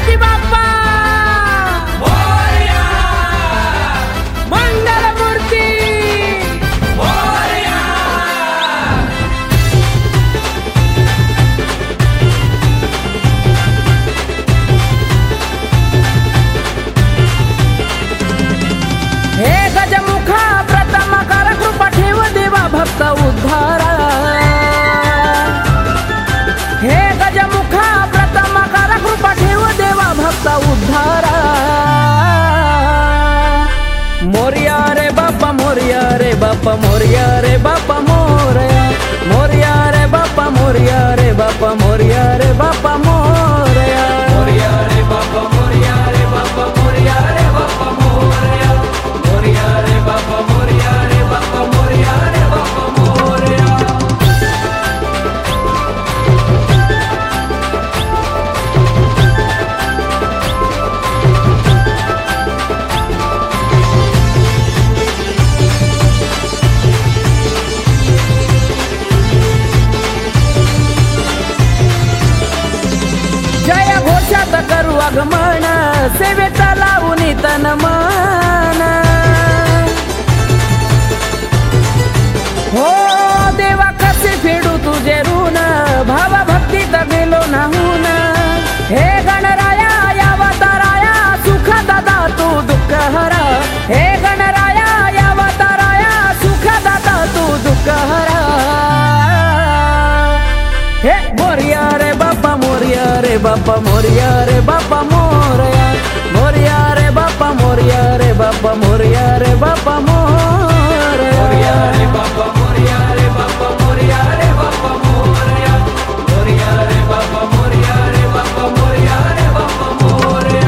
गणपती बाप्पा मोरया, मंगल मूर्ती मोरया। हे गजमुखा प्रथम कर कृपा ठेव देवा भक्त उद्धारा। हे गजमुखा प्रथम कर कृपा ठेव देवा भक्त उद्धारा। मोरया रे बाप्पा मोरया रे बाप्पा मोरया रे बाप्पा मोरया, मोरया रे बाप्पा मोरया रे बाप्पा मोरया रे बाप्पा मोरया, मोरया रे बाप्पा मोरया रे बाप्पा मोरया रे बाप्पा मोरया, मोरया रे बाप्पा मोरया रे बाप्पा मोरया रे बाप्पा मोरया। जय घोषात करू आगमन सेवेत लावून तन मन। हो देवा कसे फेडू तुझे ऋण भाव भक्तीत गेलो नाहून। हे गणराया यावताराया सुख दादा तू दुःख हरा। हे गणराया यावताराया सुख दादा तू दुःख हरा। हे मोरया रे बाप्पा मोरया रे बाप्पा मोरया रे बाप्पा मोरया, मोरया रे बाप्पा मोरया रे बाप्पा मोरया रे बाप्पा मोरया, मोरया रे बाप्पा मोरया रे बाप्पा मोरया रे बाप्पा मोरया, मोरया रे बाप्पा मोरया रे बाप्पा मोरया रे बाप्पा मोरया।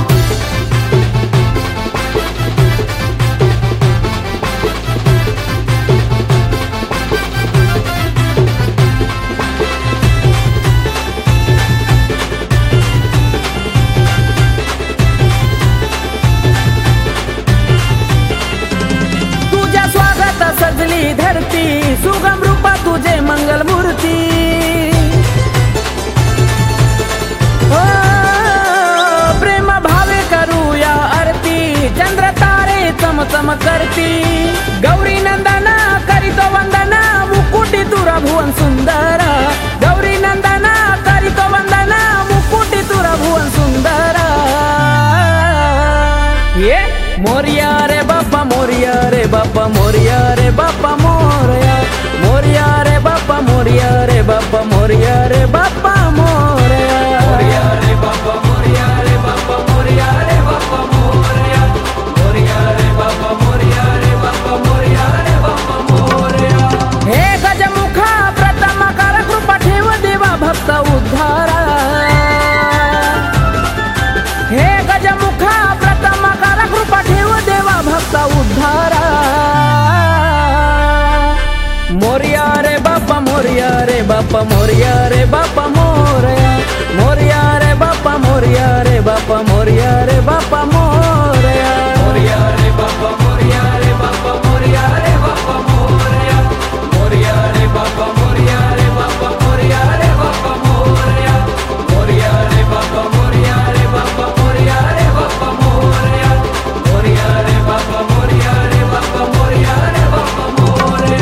तुझ्या स्वागत सजली धरती सुगम रूपा तुझे मंगल मूर्ती। ओ प्रेम भावे करूया आरती चंद्र तारे चमचम करती। गौरी नंदना करीतो वंदना मुकुटी तुरा भुवन सुंदर। गौरी नंदना करीतो वंदना मुकुटी तुरा भुवन सुंदर। ये मोरया रे बाप्पा मोरया रे बाप्पा मोरया रे बाप्पा मोरया, मोरया रे बाप्पा मोरया रे बाप्पा मोरया रे बाप्पा मोरया, मोरया रे बाप्पा मोरया रे बाप्पा मोरया रे बाप्पा मोरया, मोरया रे बाप्पा मोरया रे बाप्पा मोरया रे बाप्पा मोरया। हे गजमुखा प्रथम कर कृपा ठेव देवा भक्त उद्धारा। हे गजमुखा प्रथम कर कृपा ठेव देवा भक्त उद्धारा। मोरया रे बाप्पा मोरया रे बाप्पा मोरया रे बाप्पा मोरया, मोरया रे बाप्पा मोरया रे बाप्पा मोरया रे बाप्पा मोरया, मोरया रे बाप्पा मोरया रे बाप्पा मोरया रे बाप्पा मोरया, मोरया रे बाप्पा मोरया रे बाप्पा मोरया रे बाप्पा मोरया, मोरया रे बाप्पा मोरया रे बाप्पा मोरया रे बाप्पा मोरया, मोरया रे बाप्पा मोरया रे बाप्पा मोरया रे बाप्पा मोरया।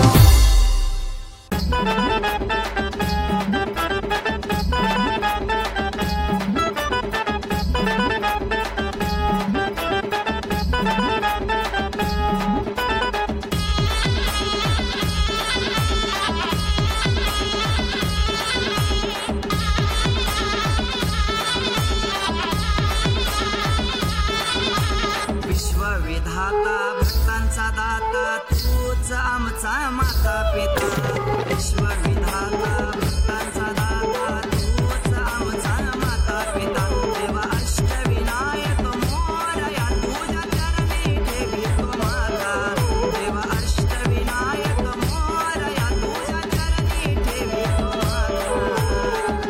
विश्वविधाता भक्तांचा दाता तूच आमचा माता पिता। विश्वविधाता भक्तांचा दाता तूच आमचा माता पिता। देवा अष्टविनायक मोरया तुझ्या चरणी ठेवितो माता। देवा अष्टविनायक मोरया तुझ्या चरणी ठेवितो माता।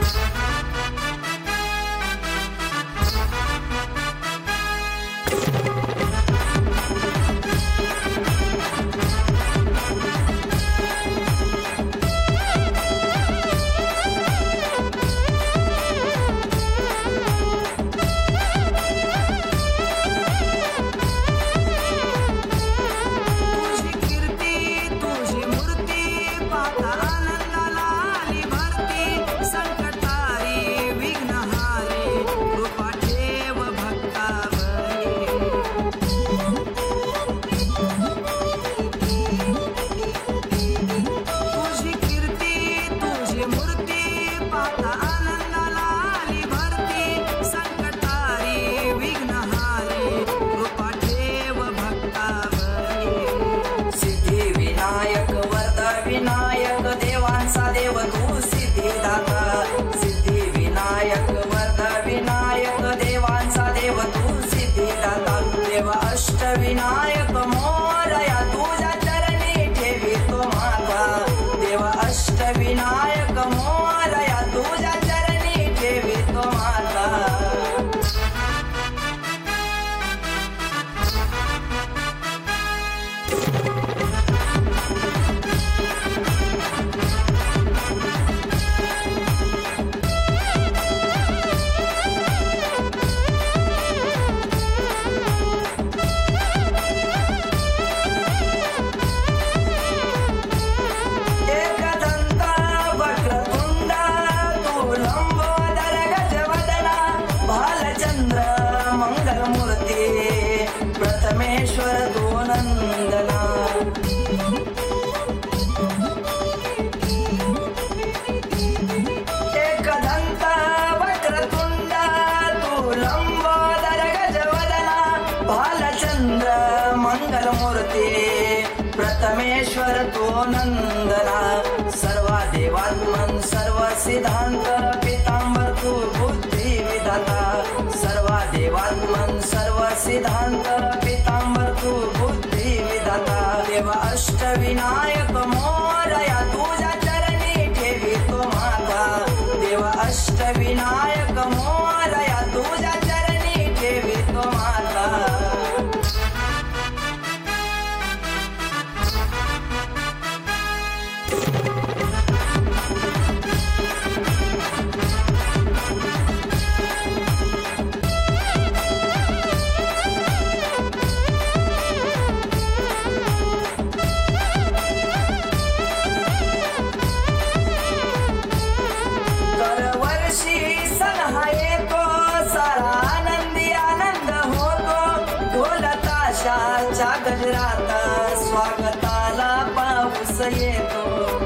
अष्टविनायक देवांचा देव तू सिद्धिदाता देव अष्टविनायक मोरया तुझ्या चरणी ठेवितो माझा देव अष्टविनायक मोरया तुझ्या चरणी ठेवितो माझा प्रथमेश्वर तू नंदना एकदंता वक्रतुंड तू लंबोदर गजवदना भालचंद्र मंगलमूर्ती प्रथमेश्वर तू नंदना सर्व देवात्मन सर्व सिद्धांत पीतांबर तू बुद्धी विधाता सर्व देवात्मन सर्व सिद्धांत पीतांबर तू बुद्धी विधाता देव अष्टविनायक मोरया तुझ्या चरणी ठेवितो माझा देव अष्टविनायक मोरया तुझ्या चरणी ठेवितो माझा च्या गजरात स्वागताला पाऊस येतो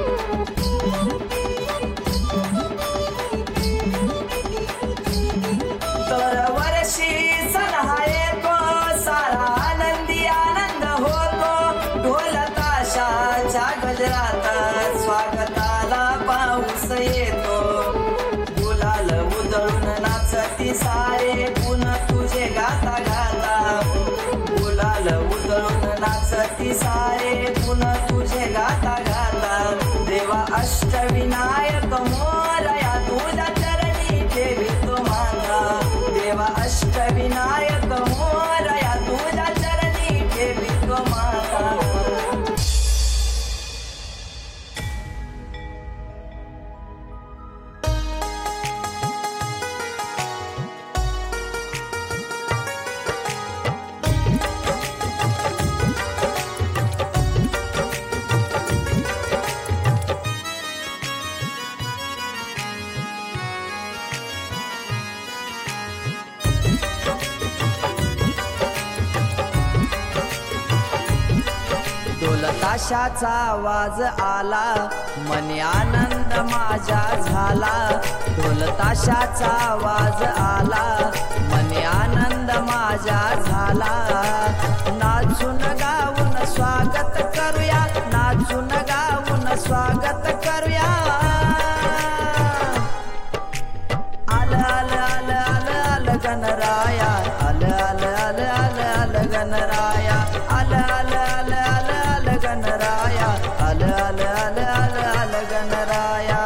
दरवर्षी सण हा येतो सारा आनंदी आनंद होतो ढोल ताशाच्या गजरात स्वागताला पाऊस येतो गुलाल उधळून नाचती सारे पुन्हा तुझे गाता गाता गुलाल उधळून नाचती सारे पुन्हा तुझे गाता गाता देवा अष्टविनायक मोरया तुझ्या चरणी ठेवितो माझा देवा अष्टविनायक मोरया तुझ्या चरणी ठेवितो माझा ताशाचा आवाज आला मनी आनंद माझा झाला ढोल ताशाचा आवाज आला मनी आनंद माझा झाला नाचून गाऊन स्वागत करूया नाचून गाऊन स्वागत करूया आल आल आल आल आल गणराया आल आल आल आल आल गणराया आल आल आल आल गणराया आल आल आल आल आल गणराया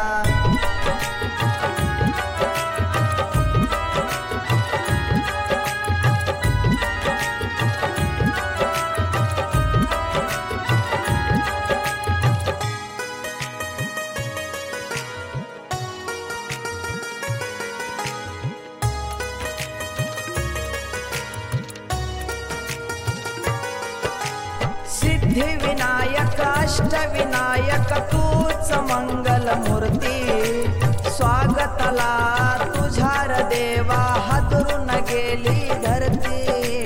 सिद्धिविनायक अष्टविनायक तूच मंगलमूर्ती स्वागताला तुझ्या रे देवा हादरून गेली धरती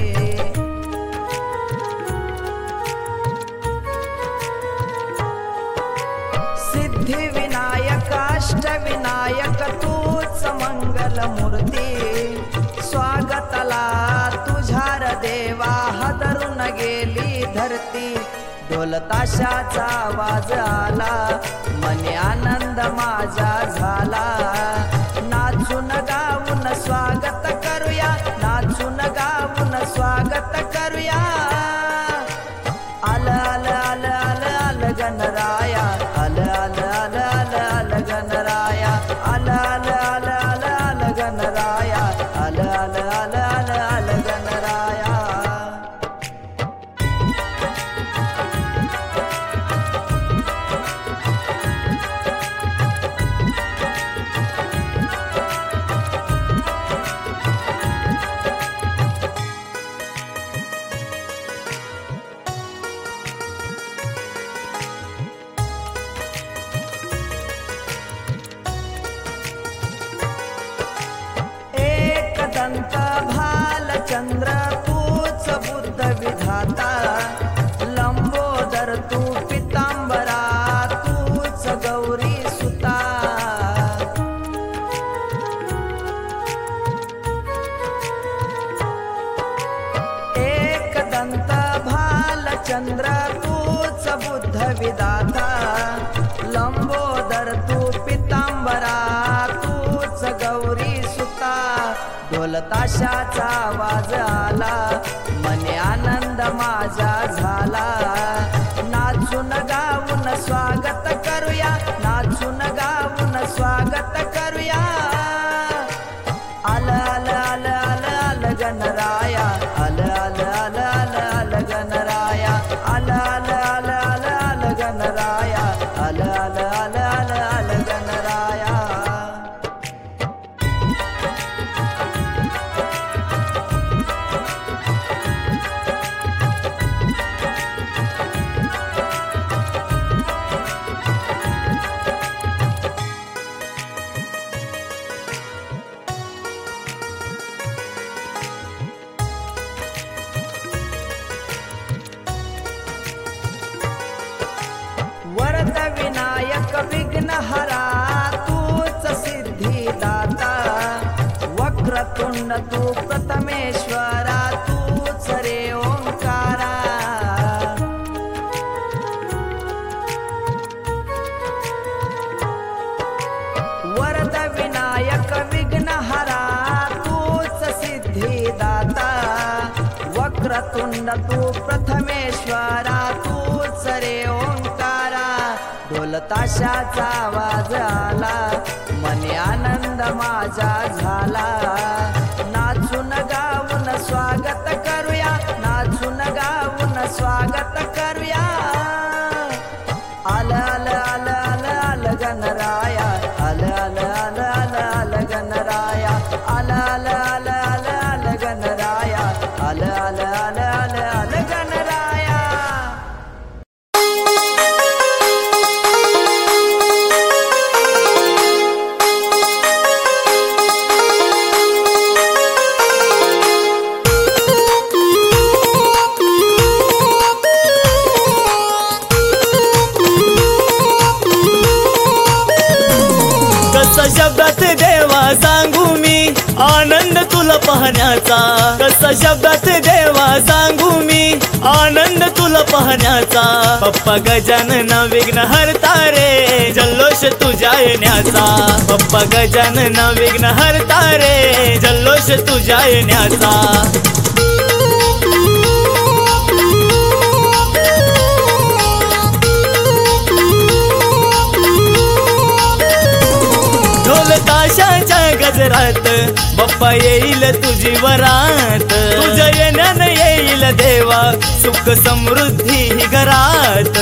सिद्धिविनायक अष्टविनायक तूच मंगलमूर्ती स्वागताला तुझ्या रे देवा हादरून गेली धरती ढोल ताशाचा आवाज आला मनी आनंद माझा झाला नाचून गाऊन गणराया आल आल आल आल आल गणराया दंत भालचंद्र तूच बुद्ध विधाता लंबोदर तू पितांबरा तूच गौरी सुता एक दंत भालचंद्र तूच बुद्ध विधाता लंबोदर तू पितांबरा तूच गौरी सुता ढोल ताशाचा आवाज आला मने आनंद माझा झाला नाचून गाऊन स्वागत करूया नाचून गाऊन स्वागत करूया आल आल आल आल आल गणराया आल आल आल आल आल गणराया आल आल आल आल आल गणराया आल आल आल आल आल गणराया वरद विनायक विघ्नहरा तूच सिद्धिदाता वक्रतुंड तू प्रथमेश्वरा तूच रे ओंकारा वरद विनायक विघ्नहरा तूच सिद्धिदाता वक्रतुंड तू प्रथमेश्वरा तूच रे ओंकारा ढोल ताशाचा आवाज आला मने आनंद माझा झाला नाचून गाऊन स्वागत करूया नाचून गाऊन स्वागत करूया आल आल आल आल आल गणराया आल आल आल आल आल गणराया आल आल आल आल आल गणराया आल आल आल आल आल गणराया कसा शब्दात देवा सांगू मी आनंद तुला पाहण्याचा कसा शब्दात देवा सांगू मी आनंद तुला पाहण्याचा पप्पा गजानन विघ्न हरता रे जल्लोष तुझ्या येण्याचा पप्पा गजानन विघ्न हरता रे जल्लोष तुझ्या येण्याचा ढोल ताशाच्या गजरात बाप्पा येईल तुझी वरात तुझ्या येण्यानं येईल देवा सुख समृद्धी ही घरात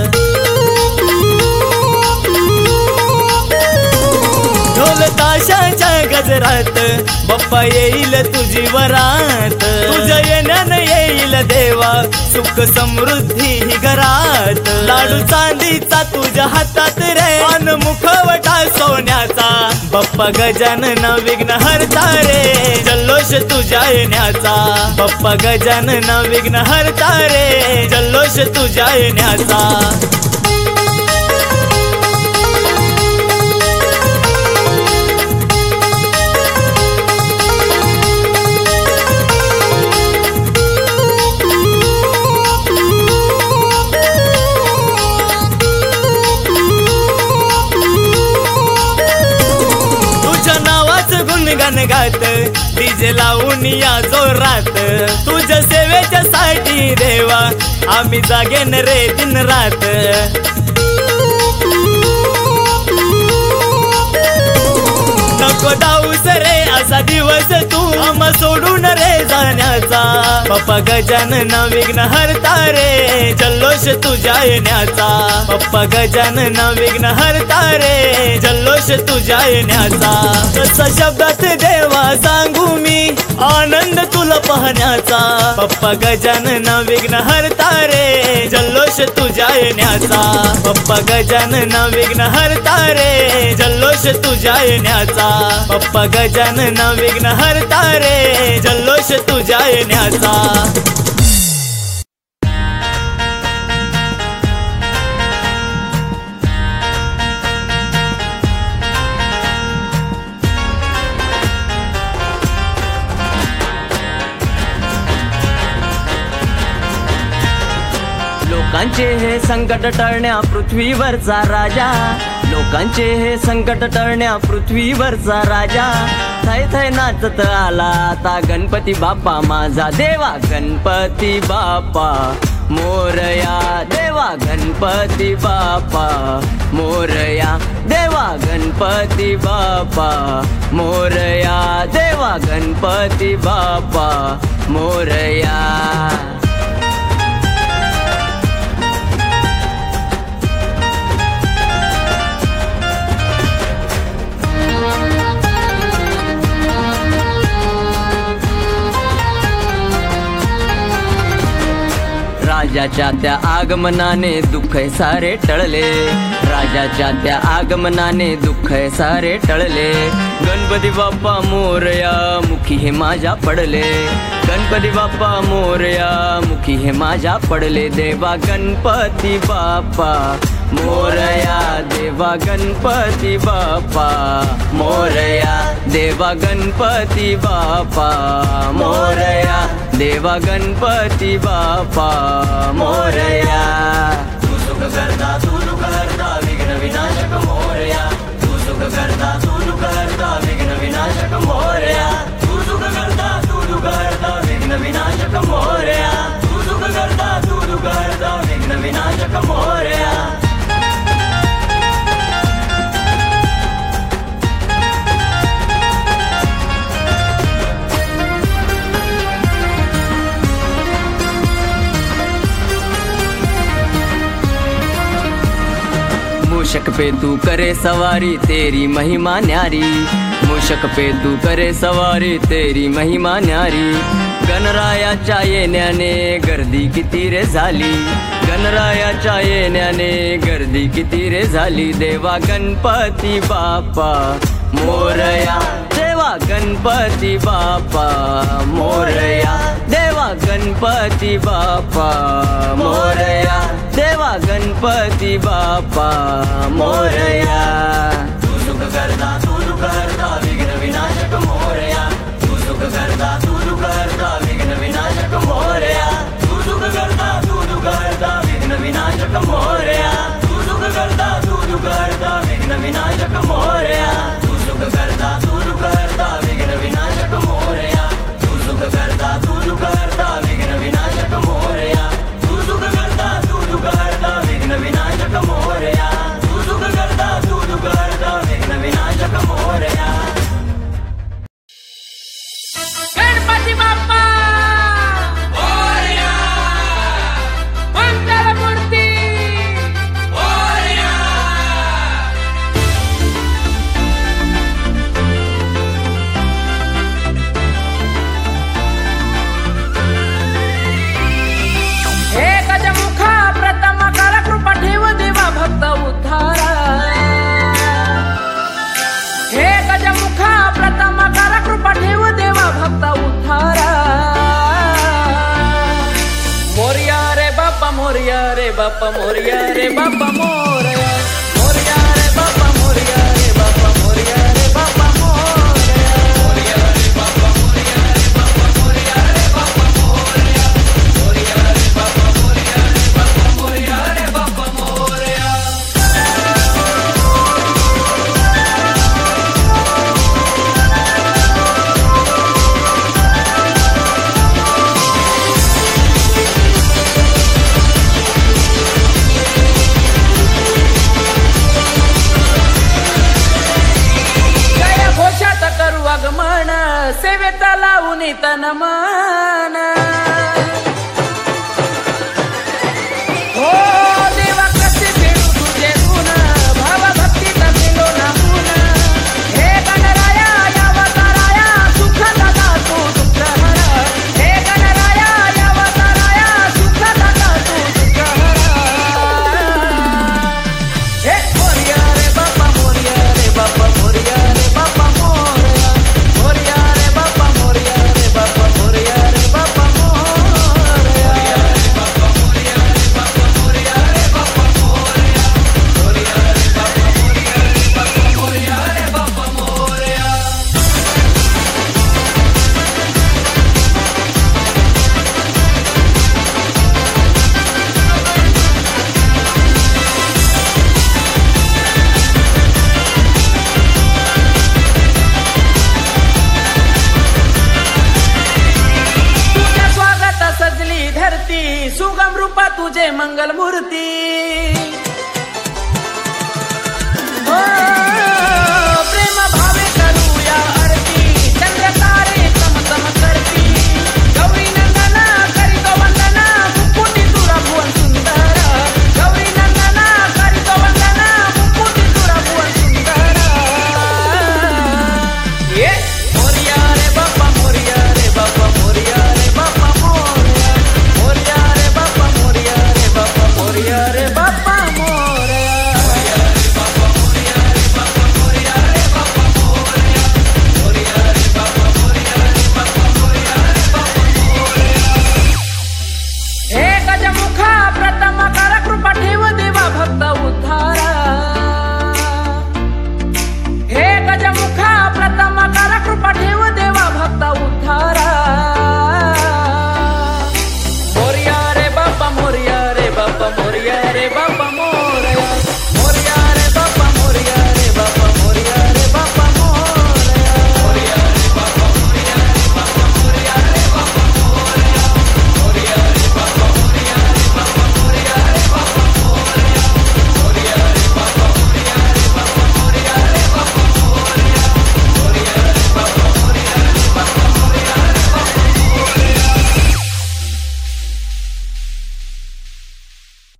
ढोल ताशाच्या गजरात बाप्पा येईल तुझी वरात तुझ्या येण्यानं येईल देवा सुख समृद्धी ही घरात लाडू चांदीचा तुझ्या हातात रे अन मुखवटा सोन्याचा बाप्पा गजानन विघ्न हरता रे जल्लोष तुझ्या येण्याचा बाप्पा गजानन विघ्न हरता रे जल्लोष तुझ्या येण्याचा गुणगान गात डीजे लावून या जोरात तुझ्या सेवेच्या साठी देवा आम्ही जागेन रे दिन रात नको डाऊस रे असा दिवस तू आम्हा सोडून रे जाण्याचा. पप्पा गजानन विघ्न हरता रे जल्लोष तुझ्या येण्याचा. पप्पा गजानन विघ्न हरता रे जल्लोष तुझ्या येण्याचा. कसा शब्दात देवा सांगू मी आनंद तुला पाहण्याचा. पप्पा गजानन विघ्न हरता रे जल्लोष तुझ्या येण्याचा. पप्पा गजानन विघ्न हरता रे जल्लोष तुझ्या येण्याचा. पप्पा गजानन विघ्न हरता रे जल्लोष तुझ्या येण्याचा. लोकांचे हे संकट टळण्या पृथ्वीवरचा राजा. लोकांचे हे संकट टळण्या पृथ्वीवरचा राजा. थै थै नाचत आला आता गणपती बाप्पा माझा. देवा गणपती बाप्पा मोरया. देवा गणपती बाप्पा मोरया. देवा गणपती बाप्पा मोरया. देवा गणपती बाप्पा मोरया. राजाच्या त्या आगमनाने दुःख सारे टळले. राजाच्या त्या आगमनाने दुःख सारे टळले. गणपती बाप्पा मोरया मुखी हे माझ्या पडले. गणपती बाप्पा मोरया मुखी हे माझ्या पडले. देवा गणपती बाप्पा मोरया. देवा गणपती बाप्पा मोरया. देवा गणपती बाप्पा मोरया. देवा गणपती बाप्पा मोरया. तू सुख करता तू दुःख हरता विघ्न विनाशक मोरया. तू सुख करता तू दुःख हरता विघ्न विनाशक मोरया. तू सुख करता तू दुःख हरता विघ्न विनाशक मोरया. तू सुख करता तू दुःख हरता विघ्न विनाशक मोरया. मूषक पे तू करे सवारी तेरी महिमा न्यारी. मूषक पे तू करे सवारी तेरी महिमा न्यारी. गणरायाच्या येण्याने गर्दी किती रे झाली. गणरायाच्या येण्याने गर्दी किती रे झाली. देवा गणपती बाप्पा मोरया. देवा गणपती बाप्पा मोरया. देवा गणपती बाप्पा मोरया. देवा गणपती बाप्पा मोरया. तू सुख करता तू दुःख हरता विघ्न विनाशक मोरया. तू सुख करता तू दुःख हरता विघ्न विनाशक मोरया. तू सुख करता तू दुःख हरता विघ्न विनाशक मोरया. तू सुख करता तू दुःख हरता विघ्न विनाशक मोरया. तू सुख करता तू दुःख हरता विघ्न विनाशक मोरया. तू सुख करता तू दुःख हरता विघ्न विनाशक मोरया. तू सुख करता तू दुःख हरता विघ्न विनाशक मोरया. तू सुख करता तू दुःख हरता विघ्न विनाशक मोरया. गणपती बाप्पा मोरया. मंगलमूर्ती मोरया. हे गजमुखा प्रथम कर कृपा ठेव देवा भक्त उद्धारा. हे गजमुखा प्रथम कर कृपा ठेव देवा भक्त उद्धारा. मोरया रे बाप्पा मोरया रे बाप्पा मोरया रे बाप्पा मोरया. मोरया रे बाप्पा मोरया रे बाप्पा मोरया रे बाप्पा मोरया. मोरया रे बाप्पा मोरया रे बाप्पा मोरया रे बाप्पा मोरया. मोरया रे बाप्पा मोरया रे बाप्पा मोरया रे बाप्पा मोरया. सेवेचा लावून तन मन हो देवा कसे फेडू तुझे ऋण भाव भक्तीचा केलो नाहून हे गणराया यावताराया सुख दाता तू दुःख हर हे गणराया यावताराया सुख दाता तू दुःख हर हे मोरया रे बाप्पा मोरया रे बाप्पा मोरया रे बाप्पा मोरया मोरया रे बाप्पा मोरया रे बाप्पा मोरया रे बाप्पा मोरया तुझ्या स्वागत सजली धरती सुगम रूपा तुझे मंगल मूर्ती